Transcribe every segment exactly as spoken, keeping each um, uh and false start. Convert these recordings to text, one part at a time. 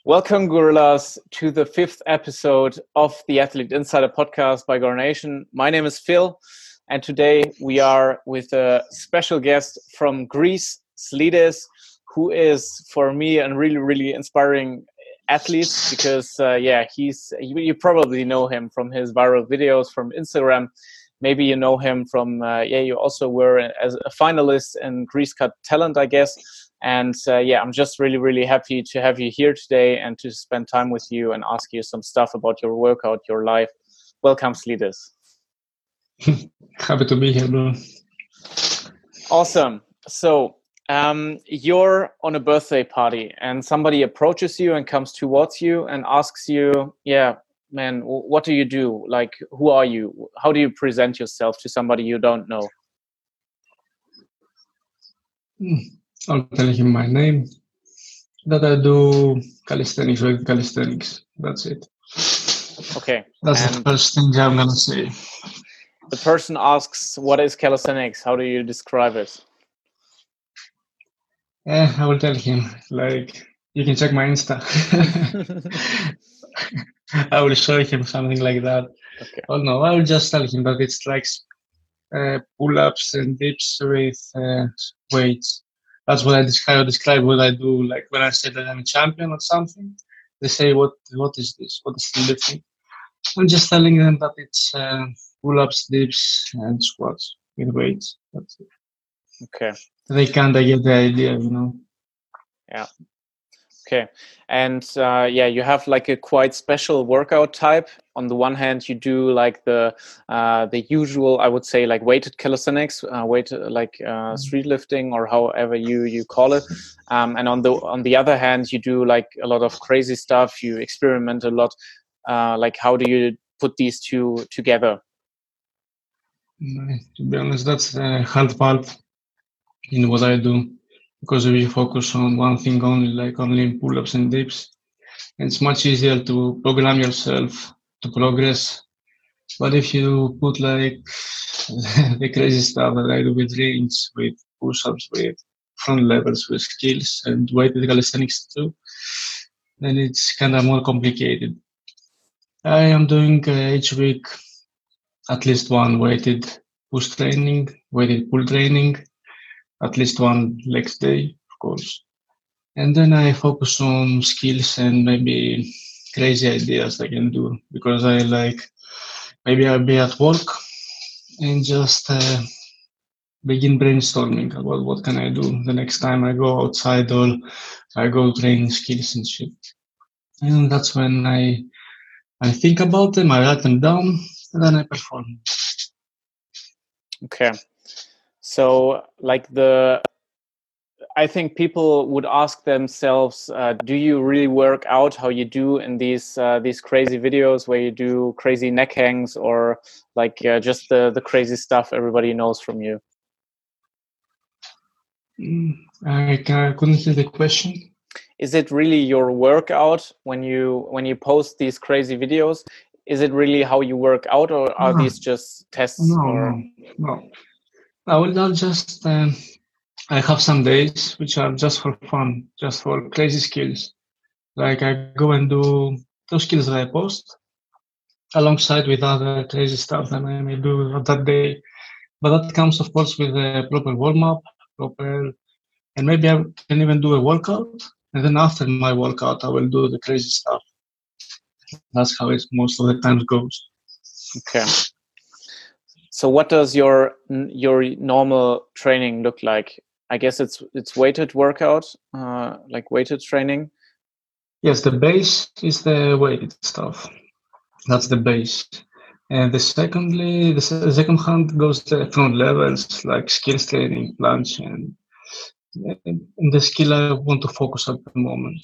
Welcome, Gorillas, to the fifth episode of the Athlete Insider podcast by Gorilla Nation. My name is Phil, and today we are with a special guest from Greece, Slides, who is, for me, a really, really inspiring athlete because, uh, yeah, he's you, you probably know him from his viral videos from Instagram. Maybe you know him from, uh, yeah, you also were as a finalist in Greece Got Talent, I guess. And uh, yeah, I'm just really, really happy to have you here today and to spend time with you and ask you some stuff about your workout, your life. Welcome, Slides. Happy to be here, bro. Awesome. So um, you're on a birthday party and somebody approaches you and comes towards you and asks you, yeah, man, what do you do? Like, who are you? How do you present yourself to somebody you don't know? Mm. I'll tell him my name, that I do calisthenics, with calisthenics. That's it. Okay. That's and the first thing I'm going to say. The person asks, what is calisthenics? How do you describe it? Yeah, I will tell him, like, you can check my Insta. I will show him something like that. Okay. Oh no, I will just tell him that it's like uh, pull-ups and dips with uh, weights. That's what I describe, describe what I do. Like when I say that I'm a champion or something, they say, what what is this? What is the lifting? I'm just telling them that it's uh, pull-ups, dips, and squats with weights. That's it. Okay. They kind of get the idea, you know. Yeah. Okay. And uh, yeah, you have like a quite special workout type. On the one hand, you do like the uh, the usual, I would say, like weighted calisthenics, uh, weight like uh, street lifting or however you you call it. Um, and on the on the other hand, you do like a lot of crazy stuff. You experiment a lot. Uh, like, how do you put these two together? To be honest, that's the hard part in what I do. Because if you focus on one thing only, like only pull-ups and dips, it's much easier to program yourself to progress. But if you put like the crazy stuff that I do with rings, with push-ups, with front levels, with skills, and weighted calisthenics too, then it's kind of more complicated. I am doing uh, each week at least one weighted push training, weighted pull training, at least one legs day, of course. And then I focus on skills and maybe crazy ideas I can do because I like, maybe I'll be at work and just uh, begin brainstorming about what can I do the next time I go outside or I go train skills and shit. And that's when I I think about them, I write them down, and then I perform. Okay. So like the I think people would ask themselves, uh, do you really work out how you do in these uh, these crazy videos where you do crazy neck hangs or like uh, just the, the crazy stuff everybody knows from you? Mm, I, I couldn't hear the question. Is it really your workout when you when you post these crazy videos? Is it really how you work out, or are no. these just tests? No, or... no, no. I will not just... Um, I have some days which are just for fun, just for crazy skills. Like I go and do those skills that I post alongside with other crazy stuff that I may do on that day. But that comes, of course, with a proper warm-up, proper, and maybe I can even do a workout. And then after my workout, I will do the crazy stuff. That's how it most of the time goes. Okay. So what does your your normal training look like? I guess it's it's weighted workout, uh, like weighted training. Yes, the base is the weighted stuff. That's the base. And the secondly, the second hand goes the front levels, like skills training, planche, and, and the skill I want to focus at the moment.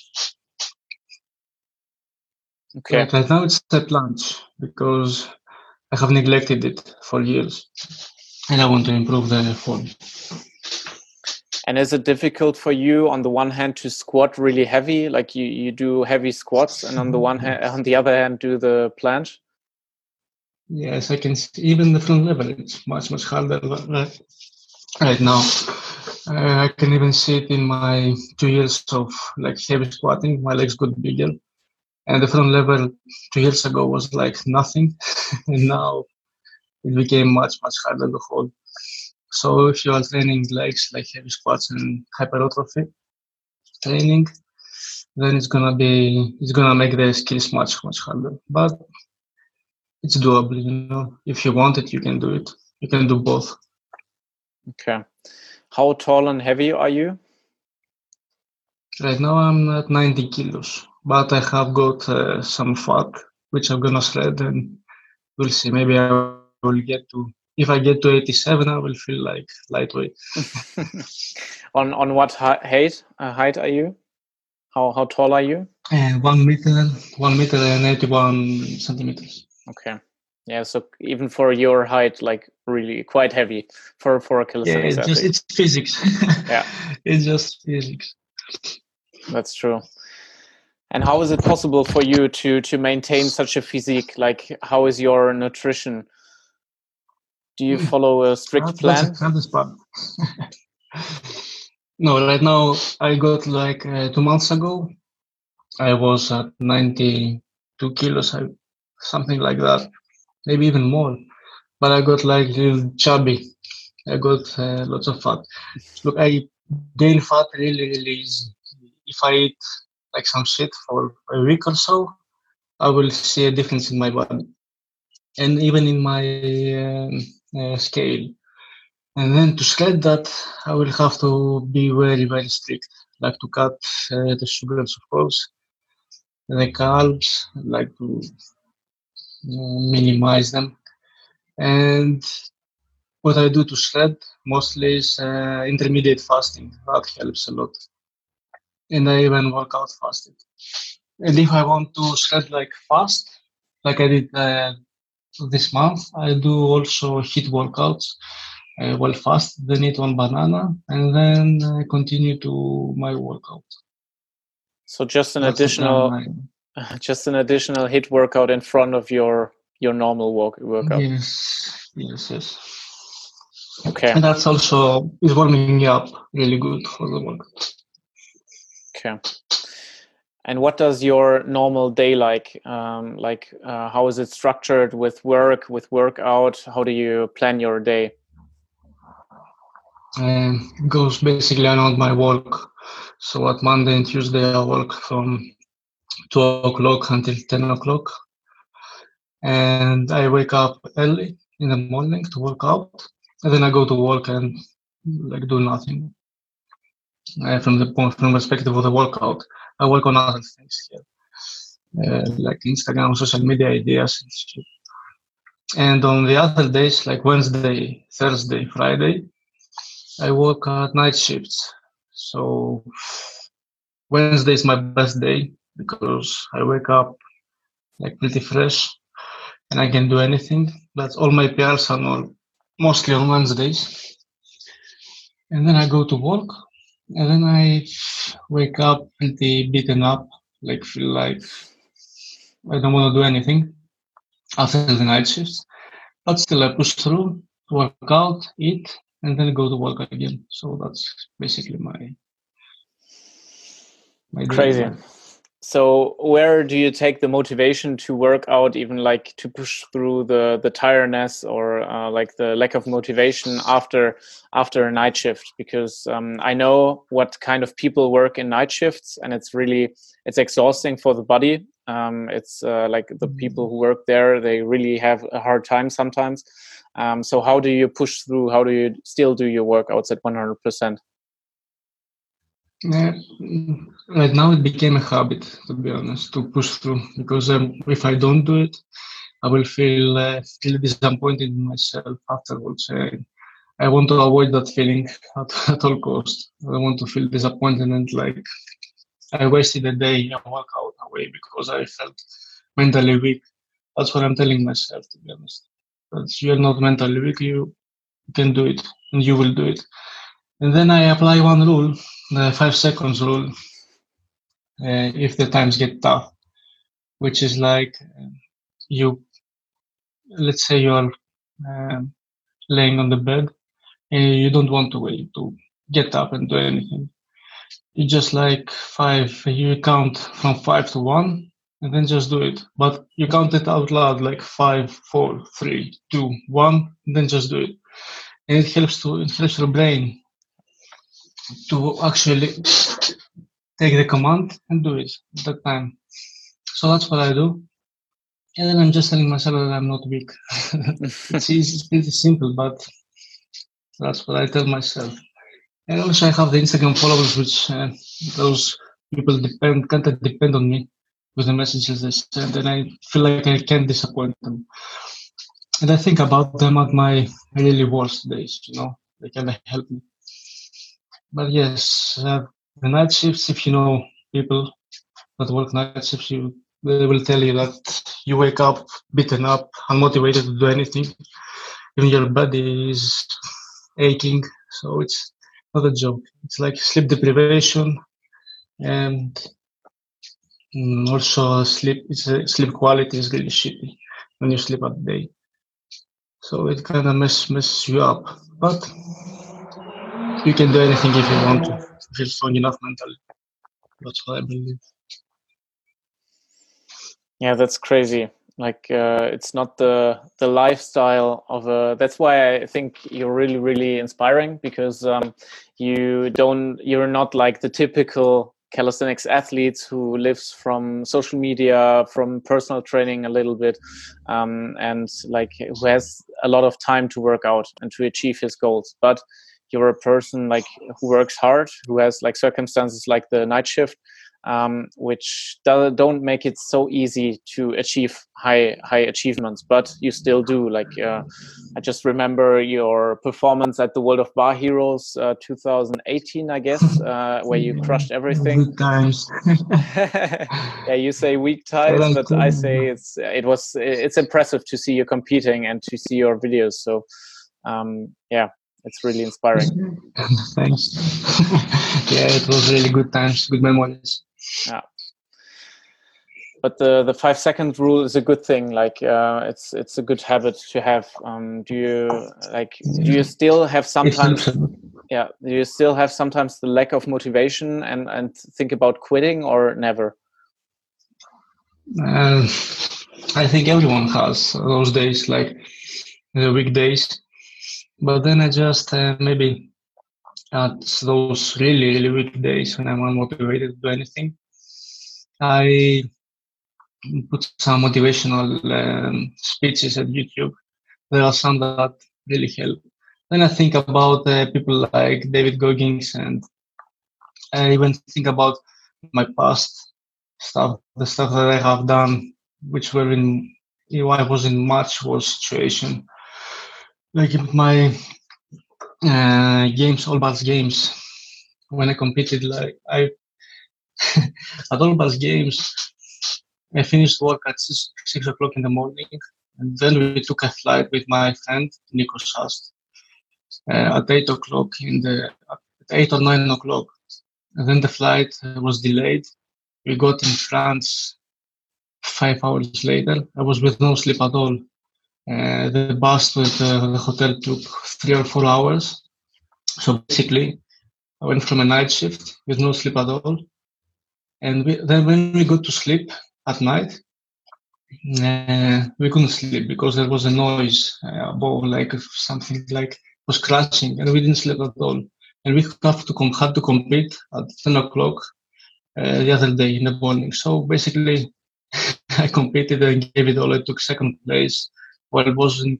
Okay. Like right now it's the planche because I have neglected it for years, and I want to improve the form. And is it difficult for you, on the one hand, to squat really heavy, like you, you do heavy squats, and on the one hand, on the other hand, do the planche? Yes, I can see even the front level. It's much much harder right now. Uh, I can even see it in my two years of like heavy squatting. My legs got bigger, and the front level two years ago was like nothing, and now it became much much harder to hold. So if you are training legs like heavy squats and hypertrophy training, then it's gonna be it's gonna make the skills much much harder. But it's doable, you know. If you want it, you can do it. You can do both. Okay. How tall and heavy are you? Right now I'm at ninety kilos, but I have got uh, some fat, which I'm gonna shred, and we'll see. Maybe I will get to. If I get to eighty-seven, I will feel like lightweight. on on what height uh, height are you? How how tall are you? Uh, one meter, one meter and eighty-one centimeters. Okay. Yeah, so even for your height, like really quite heavy for for a calisthenics yeah, it's just athlete. it's physics. Yeah, it's just physics. That's true. And how is it possible for you to to maintain such a physique? Like, how is your nutrition? Do you follow a strict That's, plan? that's the hardest part. No, right now I got like uh, two months ago. I was at ninety-two kilos, I, something like that, maybe even more. But I got like little chubby. I got uh, lots of fat. Look, I gain fat really, really easy. If I eat like some shit for a week or so, I will see a difference in my body and even in my uh, uh, scale. And then to shred that, I will have to be very, very strict, like to cut uh, the sugars, of course, the carbs, like to uh, minimize them. And what I do to shred mostly is uh, intermediate fasting. That helps a lot. And I even work out fasted. And if I want to shred like fast, like I did uh, this month, I do also HIIT workouts. Uh, well, fast, then eat one banana, and then uh, continue to my workout. So just an That's additional, just an additional HIIT workout in front of your your normal work workout. Yes, yes, yes. Okay. And that's also is warming me up really good for the workout. Okay. And what does your normal day like? Um, like, uh, how is it structured with work, with workout? How do you plan your day? Um, it goes basically around my work. So at Monday and Tuesday, I work from two o'clock until ten o'clock. And I wake up early in the morning to work out. And then I go to work and like do nothing. Uh, from the point, from the perspective of the workout, I work on other things here, uh, like Instagram, social media ideas, and shit. And on the other days, like Wednesday, Thursday, Friday, I work at night shifts. So Wednesday is my best day because I wake up like pretty fresh and I can do anything. But all my P Rs are all, mostly on Wednesdays. And then I go to work and then I wake up pretty beaten up, like feel like I don't want to do anything after the night shifts. But still I push through, work out, eat, and then go to work again. So that's basically my my Crazy. daily life. So where do you take the motivation to work out, even like to push through the the tiredness or uh, like the lack of motivation after after a night shift? Because um, I know what kind of people work in night shifts, and it's really it's exhausting for the body. Um, it's uh, like the people who work there, they really have a hard time sometimes. Um, so how do you push through? How do you still do your workouts at one hundred percent? Yeah, right now it became a habit, to be honest, to push through. Because um, if I don't do it, I will feel uh, feel disappointed in myself afterwards. Uh, I want to avoid that feeling at, at all costs. I don't want to feel disappointed and like I wasted a day a workout away because I felt mentally weak. That's what I'm telling myself, to be honest. But you're not mentally weak, you can do it, and you will do it. And then I apply one rule, the five seconds rule, uh, if the times get tough, which is like uh, you, let's say you are uh, laying on the bed and you don't want to wait to get up and do anything. You just like five, you count from five to one and then just do it. But you count it out loud like five, four, three, two, one, and then just do it. And it helps to it helps your brain to actually take the command and do it at that time. So that's what I do. And then I'm just telling myself that I'm not weak. It's easy, it's pretty simple, but that's what I tell myself. And also I have the Instagram followers, which uh, those people depend, kind of depend on me with the messages they send, and I feel like I can't disappoint them. And I think about them at my really worst days, you know, they kind of help me. But yes, uh, the night shifts, if you know people that work night shifts, you, they will tell you that you wake up beaten up, unmotivated to do anything. Even your body is aching, so it's not a joke. It's like sleep deprivation, and mm, also sleep. It's a, sleep quality is really shitty when you sleep at day. So it kind of mess messes you up. But you can do anything if you want to. If you're strong enough mentally. That's what I believe. Yeah, that's crazy. Like uh, it's not the the lifestyle of a. That's why I think you're really really inspiring, because um, you don't. You're not like the typical calisthenics athletes who lives from social media, from personal training a little bit, um, and like who has a lot of time to work out and to achieve his goals. But you're a person like who works hard, who has like circumstances like the night shift, um, which do, don't make it so easy to achieve high high achievements, but you still do. Like uh, I just remember your performance at the World of Bar Heroes uh, two thousand eighteen, I guess, uh, where you crushed everything. Weak times. Yeah, you say weak ties, but I say it's it was it's impressive to see you competing and to see your videos. So um, yeah, it's really inspiring. Thanks. Yeah, it was really good times, good memories. Yeah. But the the five second rule is a good thing. Like uh, it's it's a good habit to have. Um, do you like? Do you still have sometimes? Yeah. Do you still have sometimes the lack of motivation and and think about quitting, or never? Uh, I think everyone has those days, like the weekdays. But then I just uh, maybe at those really really weak days when I'm unmotivated to do anything, I put some motivational um, speeches at YouTube. There are some that really help. Then I think about uh, people like David Goggins, and I even think about my past stuff, the stuff that I have done, which were in, you know, I was in much worse situation. Like in my uh, games, All Bars games, when I competed, like I at All Bars games, I finished work at six, six o'clock in the morning, and then we took a flight with my friend Nico Sast uh, at eight o'clock in the at eight or nine o'clock. And then the flight was delayed. We got in France five hours later. I was with no sleep at all. Uh, the bus with uh, the hotel took three or four hours. So basically, I went from a night shift with no sleep at all. And we, then when we got to sleep at night, uh, we couldn't sleep because there was a noise uh, above, like something like was crashing, and we didn't sleep at all. And we have to com- had to compete at ten o'clock uh, the other day in the morning. So basically, I competed and gave it all. I took second place while I wasn't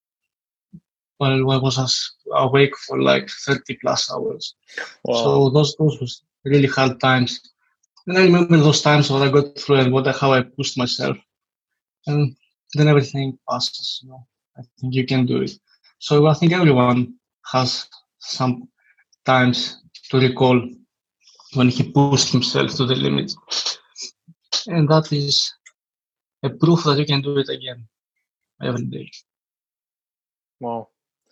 while I was awake for like thirty plus hours. Wow. So those those was really hard times. And I remember those times what I got through and what how I pushed myself. And then everything passes. You know, I think you can do it. So I think everyone has some times to recall when he pushed himself to the limit, and that is a proof that you can do it again every day. Wow.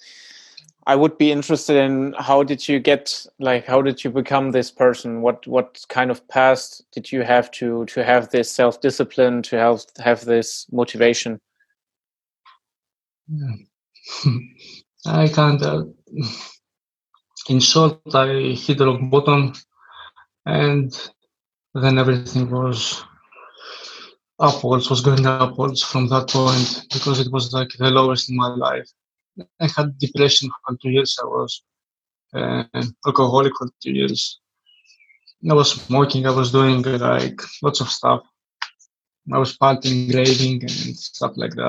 I would be interested in how did you get, like, how did you become this person? What what kind of past did you have to to have this self-discipline, to have have this motivation? Yeah. I can't. Uh, in short, I hit the rock bottom, and then everything was upwards, was going upwards from that point because it was like the lowest in my life. I had depression for two years. I was uh, alcoholic for two years. I was smoking. I was doing uh, like lots of stuff. I was partying, raving, and stuff like that.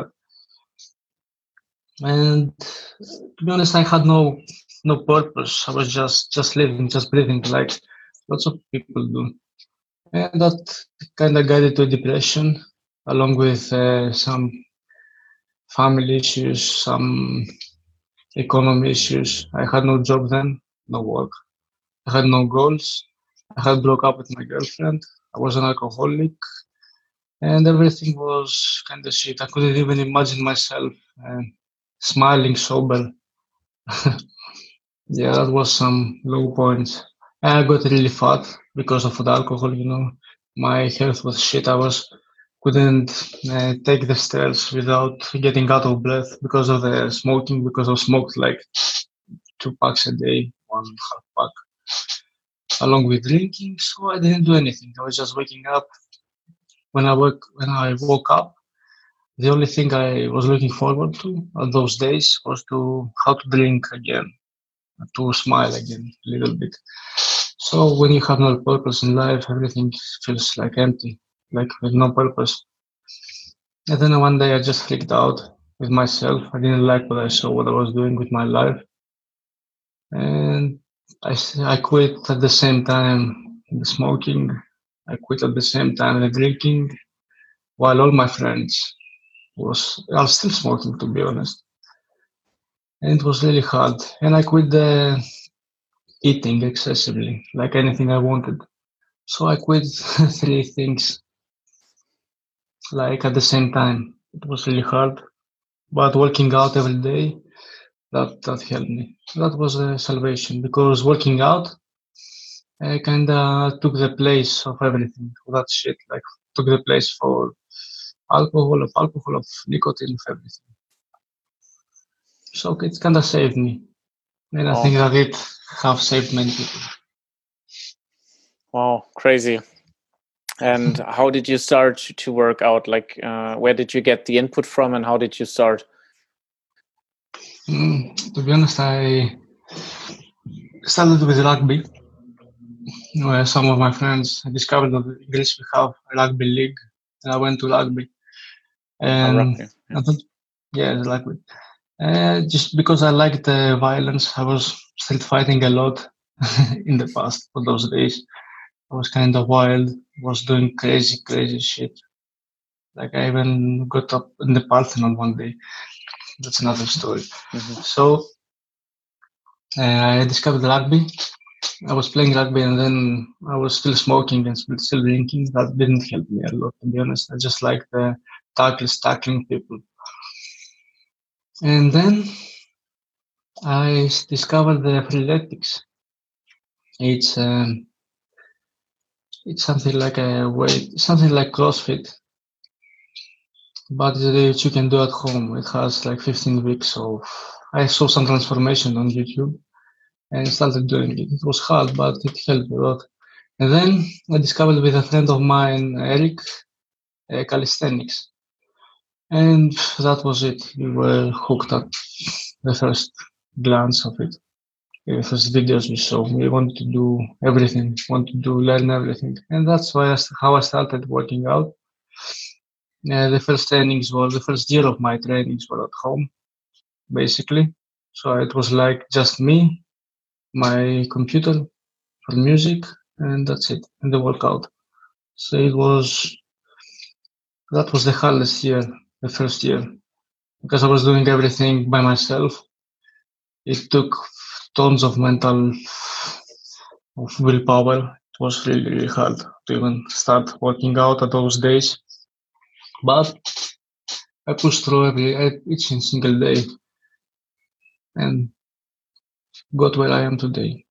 And to be honest, I had no no purpose. I was just just living, just breathing, like lots of people do. And that kind of guided to depression, along with uh, some family issues, some economy issues. I had no job then, no work. I had no goals. I had broke up with my girlfriend. I was an alcoholic, and everything was kind of shit. I couldn't even imagine myself uh, smiling sober. Yeah, that was some low points. I got really fat because of the alcohol, you know. My health was shit. I was couldn't uh, take the stairs without getting out of breath because of the smoking, because I smoked like two packs a day, one half pack, along with drinking. So I didn't do anything. I was just waking up. When I woke when I woke up, the only thing I was looking forward to on those days was to how to drink again, to smile again a little bit. So when you have no purpose in life, everything feels like empty, like with no purpose. And then one day I just freaked out with myself. I didn't like what I saw, what I was doing with my life. And I, I quit at the same time the smoking. I quit at the same time the drinking, while all my friends was, I was still smoking, to be honest. And it was really hard. And I quit the eating excessively, like anything I wanted. So I quit three things like at the same time. It was really hard, but working out every day, that that helped me. That was a salvation because working out uh, kind of took the place of everything. That shit like took the place for alcohol, of alcohol, of nicotine, of everything. So it kind of saved me, and I Wow. think that it have saved many people. Wow, crazy. And how did you start to work out? Like, uh, where did you get the input from, and how did you start? Mm, to be honest, I started with rugby. Where some of my friends discovered that in Greece we have a rugby league, and I went to rugby. And Oh, rugby, yeah. I thought, yeah, rugby. Uh, just because I liked the violence, I was street fighting a lot in the past for those days. I was kind of wild, was doing crazy, crazy shit. Like I even got up in the Parthenon one day. That's another story. Mm-hmm. So uh, I discovered rugby. I was playing rugby and then I was still smoking and still drinking. That didn't help me a lot, to be honest. I just like the tackles, tackling people. And then I discovered the freeletics. It's um, it's something like a weight, something like CrossFit, but that you can do at home. It has like fifteen weeks of. I saw some transformation on YouTube and started doing it. It was hard, but it helped a lot. And then I discovered with a friend of mine, Eric, uh, calisthenics. And that was it. We were hooked at the first glance of it. The first videos we saw. We wanted to do everything, want to do learn everything. And that's why I, how I started working out. Uh, the first trainings were, the first year of my trainings were at home, basically. So it was like just me, my computer for music, and that's it, and the workout. So it was, that was the hardest year, the first year, because I was doing everything by myself. It took tons of mental of willpower. It was really, really hard to even start working out at those days. But I pushed through every each single day and got where I am today.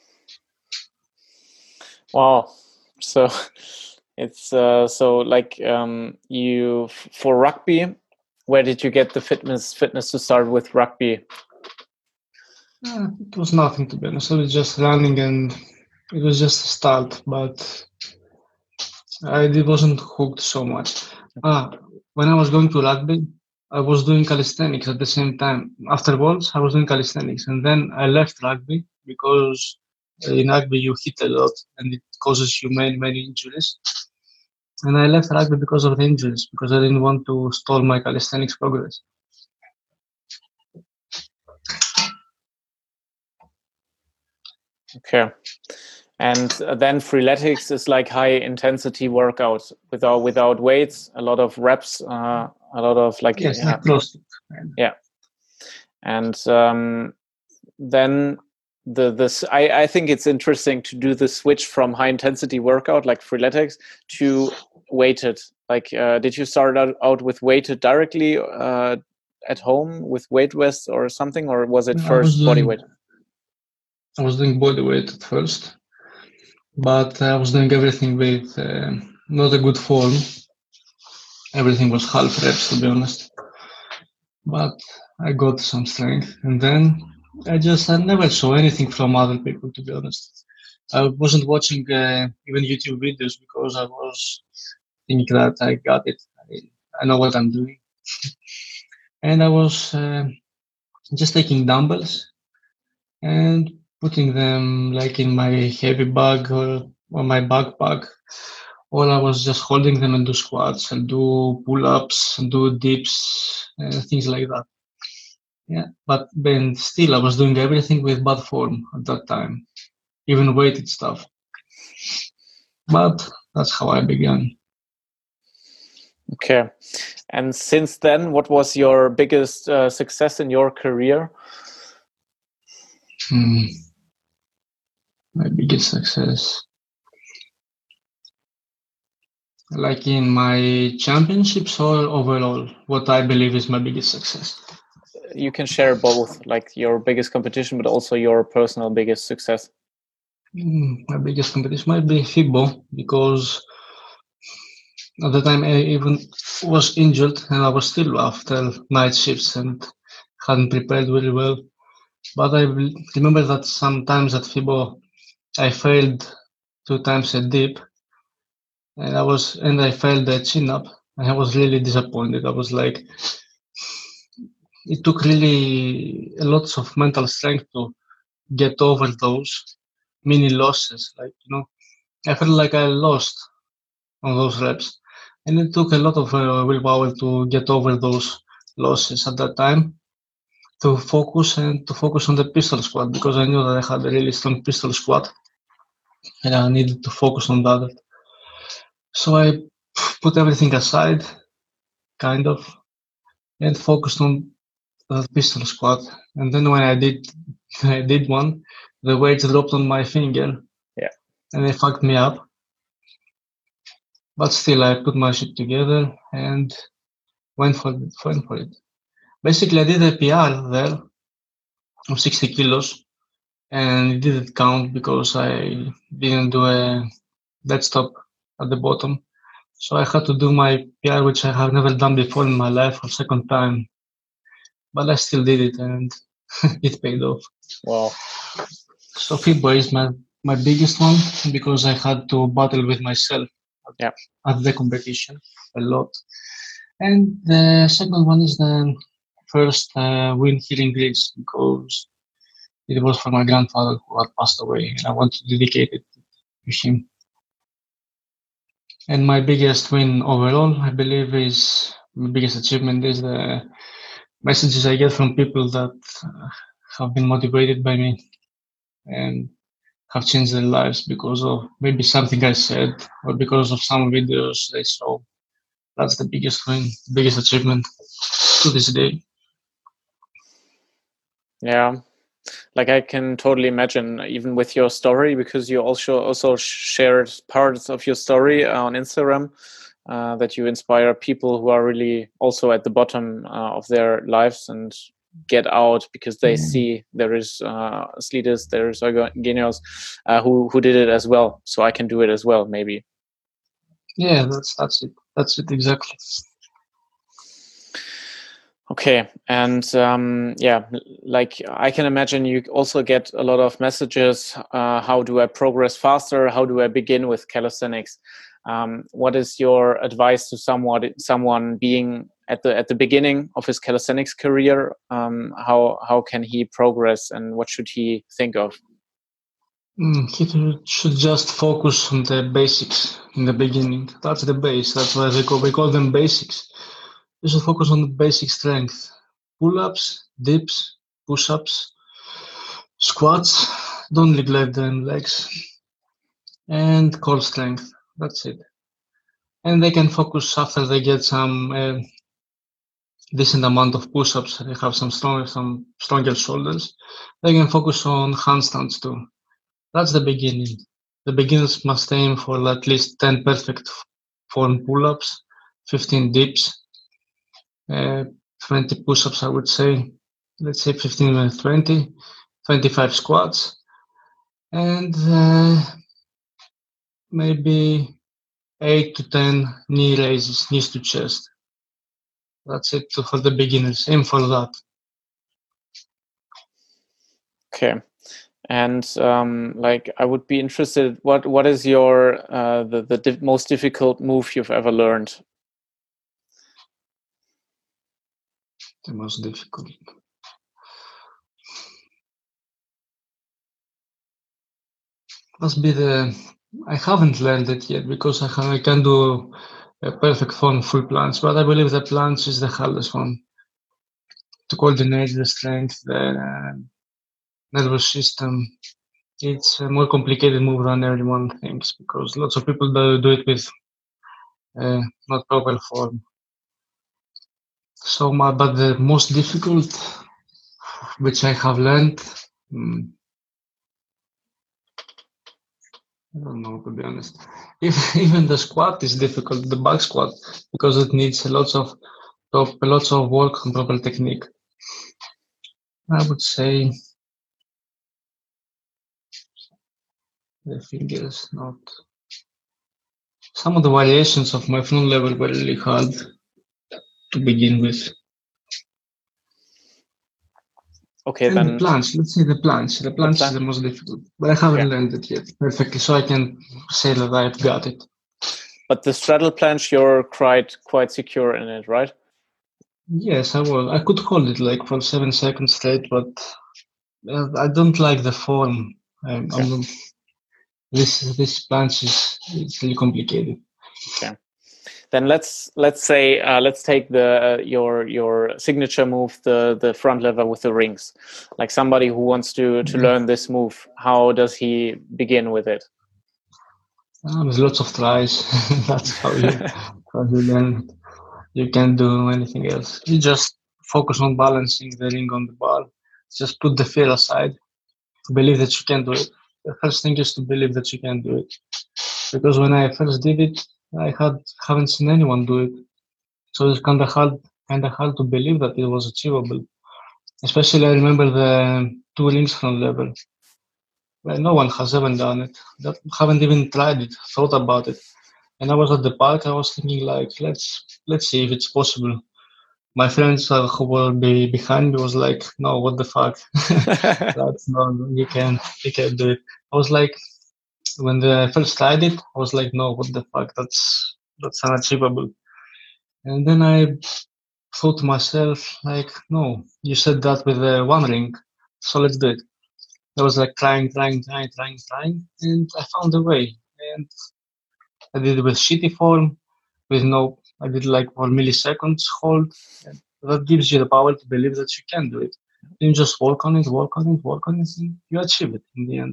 Wow. So it's uh, so like um, you for rugby. Where did you get the fitness fitness to start with rugby? Uh, it was nothing, to be honest. I was just running and it was just a start, but I it wasn't hooked so much. Ah, when I was going to rugby, I was doing calisthenics at the same time. Afterwards, I was doing calisthenics, and then I left rugby because in rugby you hit a lot and it causes you many many injuries. And I left rugby because of the injuries, because I didn't want to stall my calisthenics progress. Okay. And then freeletics is like high intensity workout without without weights, a lot of reps, uh, a lot of like yes, yeah, like CrossFit. Yeah. And um, then the this I, I think it's interesting to do the switch from high intensity workout like freeletics to weighted. Like, uh, did you start out, out with weighted directly uh, at home with weight vests or something, or was it I was first body doing, weight? I was doing body weight at first, but I was doing everything with uh, not a good form. Everything was half reps, to be honest. But I got some strength, and then I just I never saw anything from other people, to be honest. I wasn't watching uh, even YouTube videos because I was thinking that I got it. I, I know what I'm doing, and I was uh, just taking dumbbells and putting them like in my heavy bag or, or my backpack. Or I was just holding them and do squats and do pull-ups and do dips and things like that. Yeah, but then still I was doing everything with bad form at that time, even weighted stuff. But that's how I began. Okay. And since then, what was your biggest uh, success in your career? Hmm. My biggest success. Like in my championships or overall, what I believe is my biggest success. You can share both, like your biggest competition, but also your personal biggest success. Mm, my biggest competition might be FIBO, because at the time I even was injured and I was still after night shifts and hadn't prepared very well. But I remember that sometimes at FIBO I failed two times a dip, and I was and I failed the chin up, and I was really disappointed. I was like, it took really a lots of mental strength to get over those mini losses. Like, you know, I felt like I lost on those reps, and it took a lot of uh, willpower to get over those losses at that time, to focus and to focus on the pistol squat, because I knew that I had a really strong pistol squat and I needed to focus on that. So I put everything aside, kind of, and focused on the pistol squat. And then when I did, I did one, the weight dropped on my finger, yeah, and it fucked me up. But still, I put my shit together and went for it. Went for it. Basically, I did a P R there of sixty kilos, and it didn't count because I didn't do a dead stop at the bottom. So I had to do my P R, which I have never done before in my life, for second time. But I still did it, and it paid off. Wow. So FIBO is my, my biggest one, because I had to battle with myself at, yeah. at the competition a lot. And the second one is the first uh, win here in Greece, because it was for my grandfather who had passed away, and I want to dedicate it to him. And my biggest win overall, I believe, is my biggest achievement is the messages I get from people that uh, have been motivated by me and have changed their lives because of maybe something I said or because of some videos they saw. That's the biggest win, biggest achievement to this day. Yeah, like I can totally imagine, even with your story, because you also also shared parts of your story on Instagram, uh, that you inspire people who are really also at the bottom uh, of their lives and get out because they mm. see there is uh, Slides, there's Eugenios uh, who who did it as well, so I can do it as well, maybe. Yeah, that's that's it. That's it exactly. Okay, and um, yeah, like I can imagine you also get a lot of messages. Uh, how do I progress faster? How do I begin with calisthenics? Um, what is your advice to someone someone being at the at the beginning of his calisthenics career? Um, how how can he progress, and what should he think of? Mm, he should just focus on the basics in the beginning. That's the base. That's why they call, we call them basics. You should focus on the basic strength. Pull-ups, dips, push-ups, squats. Don't neglect them legs. And core strength. That's it. And they can focus after they get some uh, decent amount of push-ups. They have some stronger, some stronger shoulders. They can focus on handstands too. That's the beginning. The beginners must aim for at least ten perfect form pull-ups, fifteen dips, uh, twenty push-ups, I would say. Let's say fifteen and twenty, twenty-five squats, and uh, maybe eight to ten knee raises, knees to chest. That's it for the beginners. Aim for that. Okay. And um, like, I would be interested. What what is your uh, the the di- most difficult move you've ever learned? The most difficult. Must be the. I haven't learned it yet because I, have, I can do a perfect form full planche, but I believe the planche is the hardest one to coordinate the strength, the uh, nervous system. It's a more complicated move than everyone thinks because lots of people do, do it with uh, not proper form. So, my, but the most difficult, which I have learned, hmm, I don't know, to be honest. If, even the squat is difficult, the back squat, because it needs a lot of a lots of work on proper technique. I would say the fingers, not some of the variations of my front level were really hard to begin with. Okay, and then the planche, let's say the planche. The planche plan- is the most difficult, but I haven't okay. learned it yet perfectly, so I can say that I've got it. But the straddle planche, you're quite quite secure in it, right? Yes, I was. I could hold it like for seven seconds straight, but uh, I don't like the form. Um, Okay. I'm, this this planche is it's really complicated. Okay. Then let's let's say uh, let's take the uh, your your signature move, the the front lever with the rings. Like somebody who wants to to learn this move, how does he begin with it? Uh, there's lots of tries. That's how you how you learn. You can't do anything else. You just focus on balancing the ring on the bar. Just put the fear aside. Believe that you can do it. The first thing is to believe that you can do it. Because when I first did it, I had haven't seen anyone do it. So it's kind of hard, kind of hard to believe that it was achievable. Especially, I remember the two rings from level. Well, no one has ever done it. That haven't even tried it, thought about it. And I was at the park. I was thinking, like, let's let's see if it's possible. My friends uh, who were be behind me was like, no, what the fuck? That's no, you can you can do it. I was like, when I first tried it, I was like, no, what the fuck? That's that's unachievable. And then I thought to myself, like, no, you said that with uh, one ring, so let's do it. I was like trying, trying, trying, trying, trying, and I found a way. And I did it with shitty form, with no, I did like for milliseconds hold. And that gives you the power to believe that you can do it. You just work on it, work on it, work on it, and you achieve it in the end.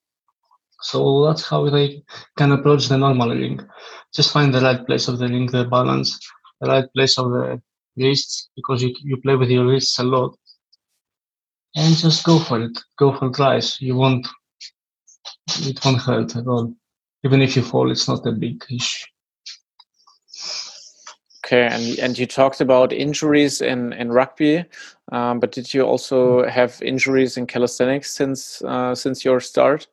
So that's how they can approach the normal ring. Just find the right place of the ring, the balance, the right place of the wrists, because you, you play with your wrists a lot. And just go for it. Go for tries. You won't, it won't hurt at all. Even if you fall, it's not a big issue. Okay, and and you talked about injuries in in rugby, um, but did you also have injuries in calisthenics since uh, since your start?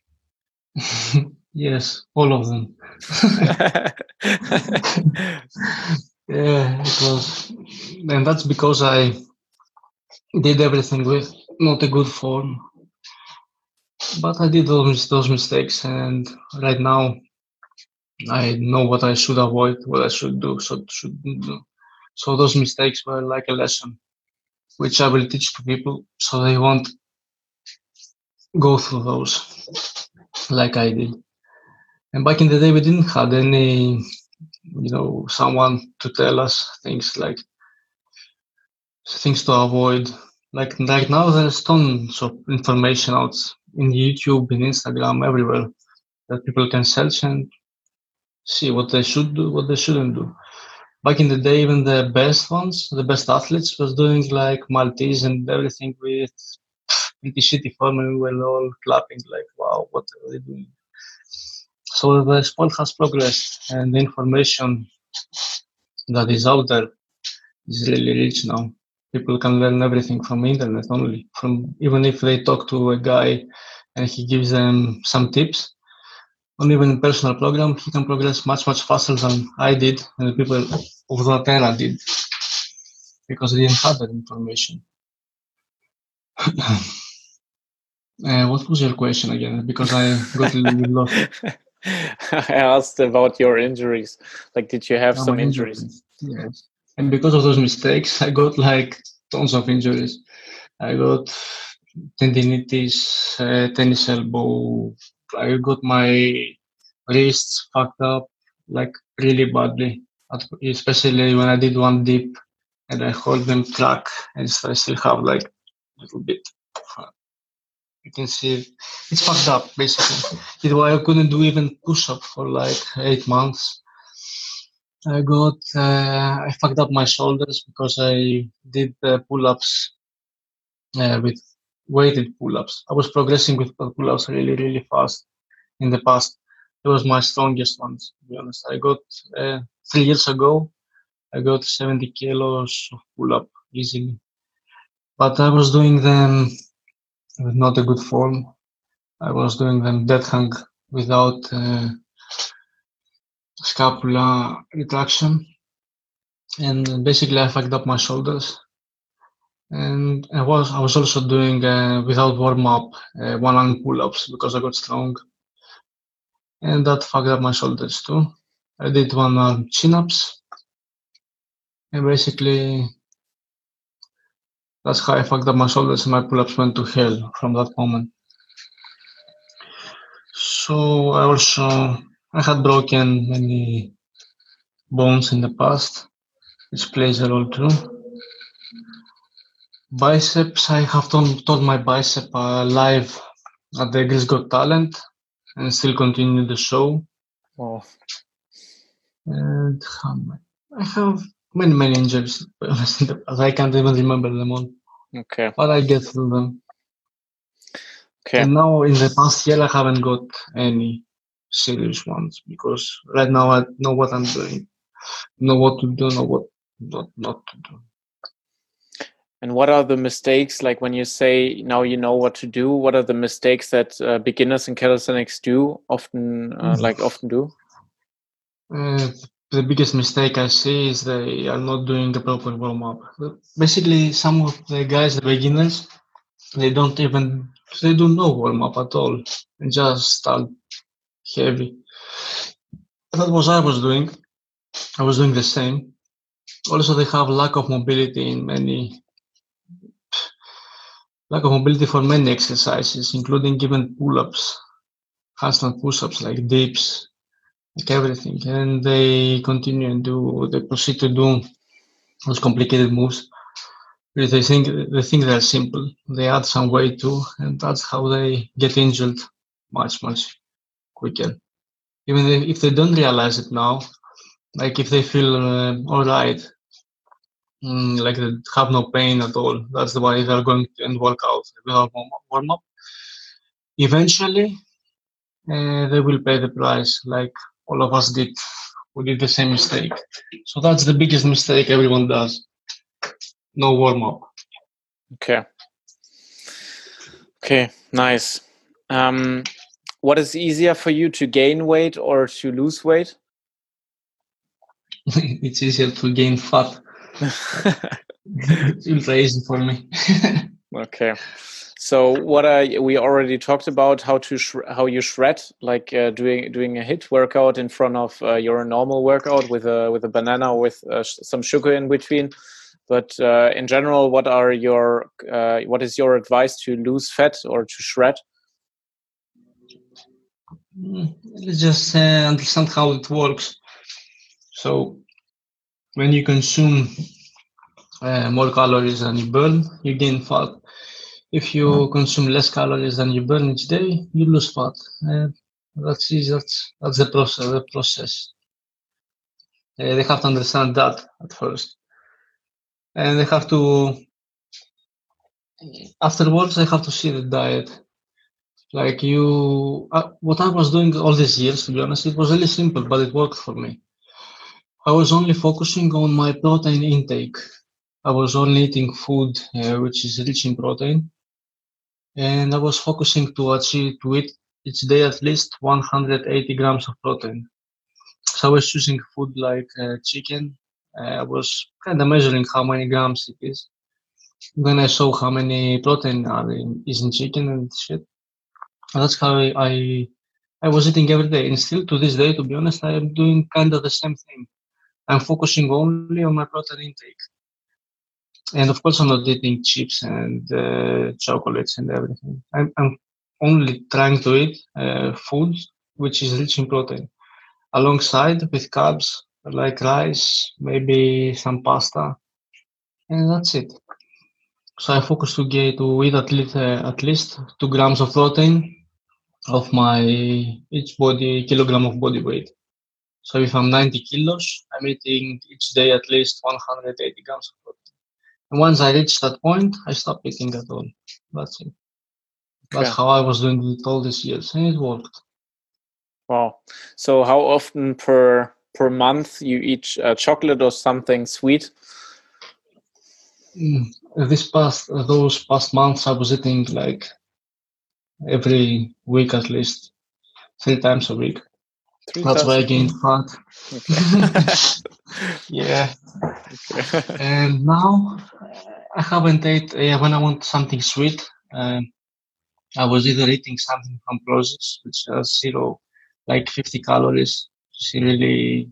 Yes, all of them. Yeah, it was and that's because I did everything with not a good form. But I did those those mistakes, and right now I know what I should avoid, what I should do, so shouldn't do. So those mistakes were like a lesson, which I will teach to people, so they won't go through those like I did. And back in the day, we didn't have any, you know, someone to tell us things like things to avoid. Like right now, there's tons of information out in YouTube, in Instagram, everywhere that people can search and see what they should do, what they shouldn't do. Back in the day, even the best ones, the best athletes, was doing like Maltese and everything with pretty shitty form, and we were all clapping like, "Wow, what are they doing?" So the sport has progressed, and the information that is out there is really rich now. People can learn everything from the internet only. From even if they talk to a guy and he gives them some tips, or even in personal program, he can progress much much faster than I did and the people of that era did, because they didn't have that information. Uh, what was your question again? Because I got a little bit lost. I asked about your injuries. Like, did you have Oh, some my injuries? injuries? Yes. And because of those mistakes, I got like tons of injuries. I got tendinitis, uh, tennis elbow. I got my wrists fucked up like really badly, at- especially when I did one dip and I hold them crack, and I still have like a little bit. You can see it's fucked up basically. It why I couldn't do even push up for like eight months. I got uh, I fucked up my shoulders because I did uh, pull-ups uh, with weighted pull-ups. I was progressing with pull-ups really really fast in the past. It was my strongest ones, to be honest. I got uh, three years ago. I got seventy kilos of pull-up easily, but I was doing them with not a good form. I was doing them dead hang without uh, scapula retraction, and basically I fucked up my shoulders. And I was I was also doing uh, without warm up uh, one arm pull ups because I got strong, and that fucked up my shoulders too. I did one arm chin ups, and basically that's how I fucked up my shoulders, and my pull ups went to hell from that moment. So I also I had broken many bones in the past, which plays a role too. Biceps, I have torn, torn my bicep uh, live at the Greece Got Talent and still continue the show. Oh. And um, I have many, many injuries. I can't even remember them all. Okay. But I get through them. Okay. And now in the past year, I haven't got any serious ones because right now I know what I'm doing, know what to do, know what not, not to do. And what are the mistakes, like when you say now you know what to do, what are the mistakes that uh, beginners in calisthenics do often, uh, like often do? Uh, the biggest mistake I see is they are not doing the proper warm up. Basically, some of the guys, the beginners, they don't even they don't know warm up at all. They just start heavy. That was I was doing. I was doing the same. Also, they have lack of mobility in many lack of mobility for many exercises, including even pull-ups, handstand push-ups like dips, like everything. And they continue and do they proceed to do those complicated moves. They think they think they're simple. They add some weight too, and that's how they get injured much much quicker. Even if they don't realize it now, like if they feel uh, all right, mm, like they have no pain at all, that's why they're going to end workout without warm up. Eventually, uh, they will pay the price, like all of us did. We did the same mistake. So that's the biggest mistake everyone does. No warm up. Okay. Okay, nice. Um, what is easier for you, to gain weight or to lose weight? It's easier to gain fat. It's ultra easy for me. Okay. So what I we already talked about how to sh- how you shred, like uh, doing doing a HIIT workout in front of uh, your normal workout with a with a banana or with uh, sh- some sugar in between. But uh, in general, what are your uh, what is your advice to lose fat or to shred? Let's just uh, understand how it works. So when you consume uh, more calories than you burn, you gain fat. If you consume less calories than you burn each day, you lose fat. Uh, that's easy. That's that's the process. The process. Uh, they have to understand that at first, and they have to. Afterwards, they have to see the diet. Like you, uh, what I was doing all these years, to be honest, it was really simple, but it worked for me. I was only focusing on my protein intake. I was only eating food uh, which is rich in protein, and I was focusing to achieve to eat each day at least one hundred eighty grams of protein. So I was choosing food like uh, chicken. Uh, I was kind of measuring how many grams it is. Then I saw how many protein are in, is in chicken and shit. And that's how I, I I was eating every day. And still to this day, to be honest, I am doing kind of the same thing. I'm focusing only on my protein intake. And of course, I'm not eating chips and uh, chocolates and everything. I'm, I'm only trying to eat uh, food which is rich in protein, alongside with carbs like rice, maybe some pasta, and that's it. So I focus to get to eat at least uh, at least two grams of protein of my each body kilogram of body weight. So if I'm ninety kilos, I'm eating each day at least one hundred eighty grams of protein. And once I reach that point, I stop eating at all. That's it. That's Okay. how I was doing it all these years, and it worked. Wow. So how often per per month you eat uh, chocolate or something sweet? Mm. This past those past months, I was eating like every week at least, three times a week. Three That's times. why I gained fat. Okay. Yeah. Okay. And now I haven't ate. Uh, when I want something sweet, um, I was either eating something from Prozis, which has zero, like fifty calories, which is really,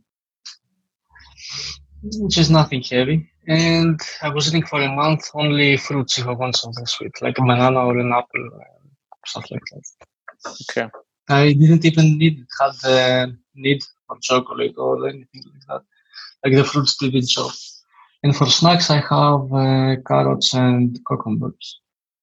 which is nothing heavy. And I was eating for a month only fruits if I want something sweet, like a banana or an apple, uh, stuff like that. Okay. I didn't even need had the need for chocolate or anything like that. Like the fruits didn't show. And for snacks, I have uh, carrots and cucumbers.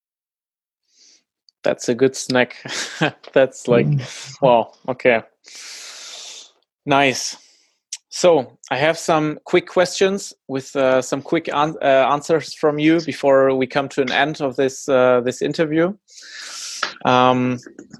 That's a good snack. That's like, Mm. wow. Okay. Nice. So I have some quick questions with uh, some quick an- uh, answers from you before we come to an end of this uh, this interview. Um,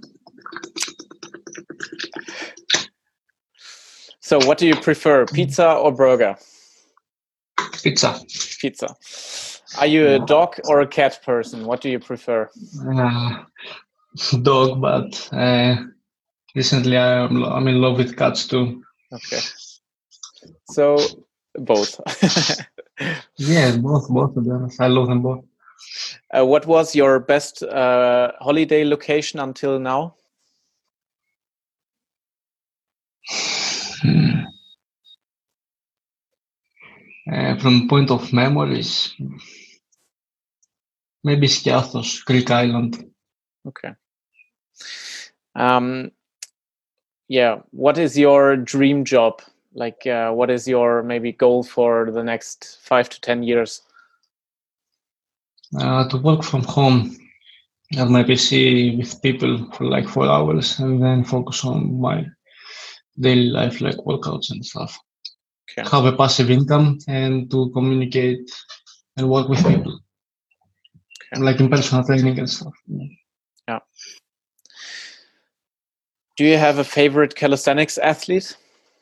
so, what do you prefer, pizza or burger? Pizza. Pizza. Are you a dog or a cat person? What do you prefer? Uh, dog, but uh, recently I'm I'm in love with cats too. Okay. So both. Yeah, both, both to be honest. I love them both. Uh, what was your best uh, holiday location until now? Hmm. Uh, from point of memories, maybe Skiathos, Greek island. Okay. Um, yeah. What is your dream job? Like, uh, what is your maybe goal for the next five to ten years? Uh, to work from home at my P C with people for like four hours and then focus on my daily life, like workouts and stuff. Okay. Have a passive income and to communicate and work with people, Okay. like in personal training and stuff. Yeah. Do you have a favorite calisthenics athlete?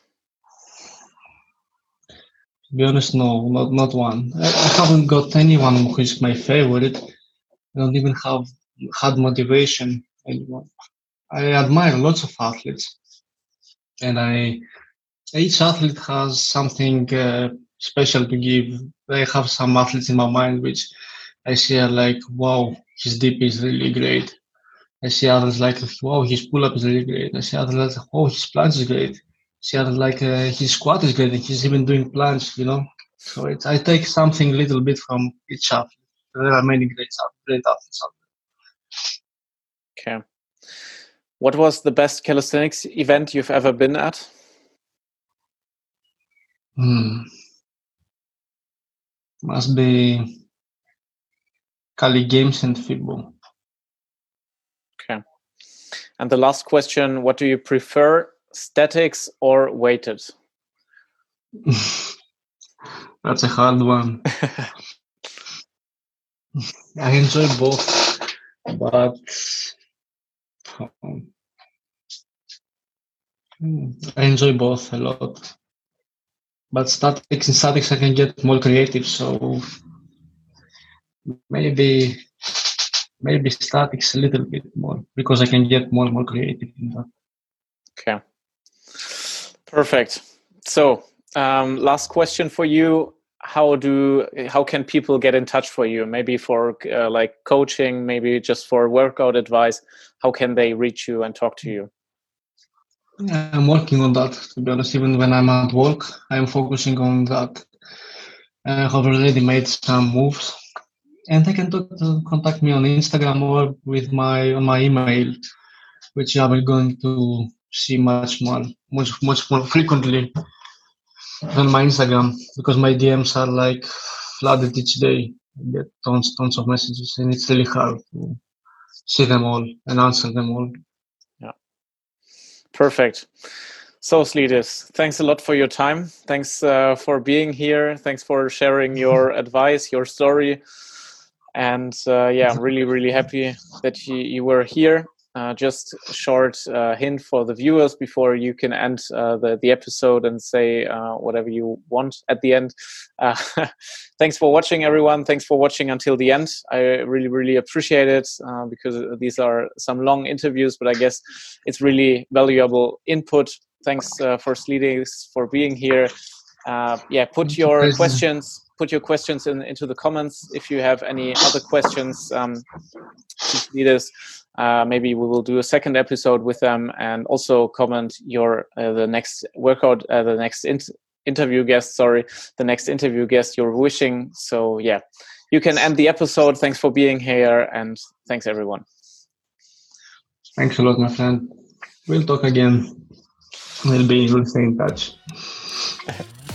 To be honest, no, not not one. I, I haven't got anyone who is my favorite. I don't even have had motivation anymore. I admire lots of athletes, and I each athlete has something uh, special to give. I have some athletes in my mind which I see are like, wow, his dip is really great. I see others like, wow, his pull-up is really great. I see others like, oh, his planche is great. I see others like, uh, his squat is great, and he's even doing planche, you know. So it's, I take something a little bit from each athlete. There are many great, great athletes out there. Okay. What was the best calisthenics event you've ever been at? Hmm. Must be Cali Games and FIBO. Okay. And the last question, what do you prefer, statics or weighted? That's a hard one. I enjoy both, but um, I enjoy both a lot. But statics in statics I can get more creative, so maybe maybe statics a little bit more because I can get more and more creative in that. Okay. Perfect. So um, last question for you. How do how can people get in touch for you? Maybe for uh, like coaching, maybe just for workout advice. How can they reach you and talk to you? Yeah, I'm working on that, to be honest. Even when I'm at work, I'm focusing on that. I have already made some moves, and they can talk, uh, contact me on Instagram or with my on my email, which I will going to see much more, much much more frequently than my Instagram, because my D Ms are like flooded each day. I get tons tons of messages, and it's really hard to see them all and answer them all. Yeah. Perfect. So Slidis, thanks a lot for your time. Thanks uh, for being here. Thanks for sharing your advice, your story. And uh, yeah, I'm really, really happy that you, you were here. Uh, just a short uh, hint for the viewers before you can end uh, the, the episode and say uh, whatever you want at the end. Uh, thanks for watching, everyone. Thanks for watching until the end. I really, really appreciate it uh, because these are some long interviews, but I guess it's really valuable input. Thanks uh, for Slidis for being here. Uh, yeah, put your questions, put your questions in, into the comments. If you have any other questions um, to Slidis, uh, maybe we will do a second episode with them, and also comment your uh, the next workout, uh, the next in- interview guest. Sorry, the next interview guest you're wishing. So yeah, you can end the episode. Thanks for being here, and thanks everyone. Thanks a lot, my friend. We'll talk again. We'll be, we'll stay in touch.